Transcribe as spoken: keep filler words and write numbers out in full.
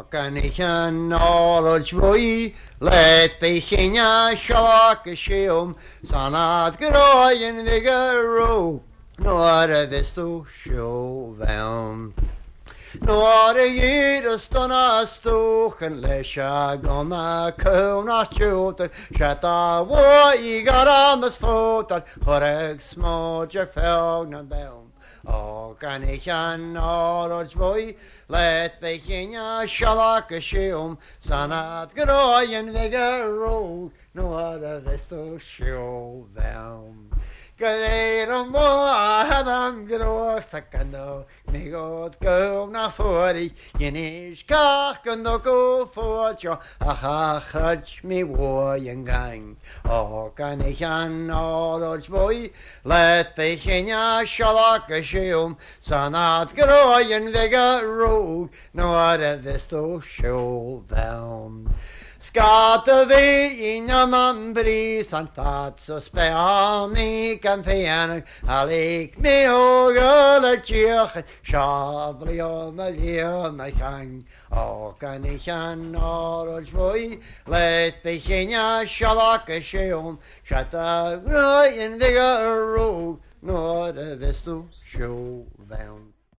Gan ich an orol jwoi, let beichinia siolach y siwm, sanad groen ddigarw, nor y ddistw sio fewn. Nor y gyd ystona stwch yn lesia gona cywn a siwt, siata wo i garam ysfwt, ar choreg smod ar fewn yn fewn. O gan ich an orol jwoi, let beichinia siolach y siwm, sanad groen ddigarw, nor y ddistw sio fewn. Gair am mo a hadam groch sa gano, mi god go na fwri, ynish cach gano go fwtio, a chachad mi woi yn gang. O gan ich an orol fwy, let beichinia siolach y siwm, sanad groen ddigarw, no ar y ddistw sio fewn. Skata fi un am am bris an fat so spea mi gan fianag a lig mi o gyl y diolch yn siaflu o my lio my chang. O gan ich an orol fwy, let beichinia siolach y siwm, siata groen ddigarw, nor y ddistw sio fewn.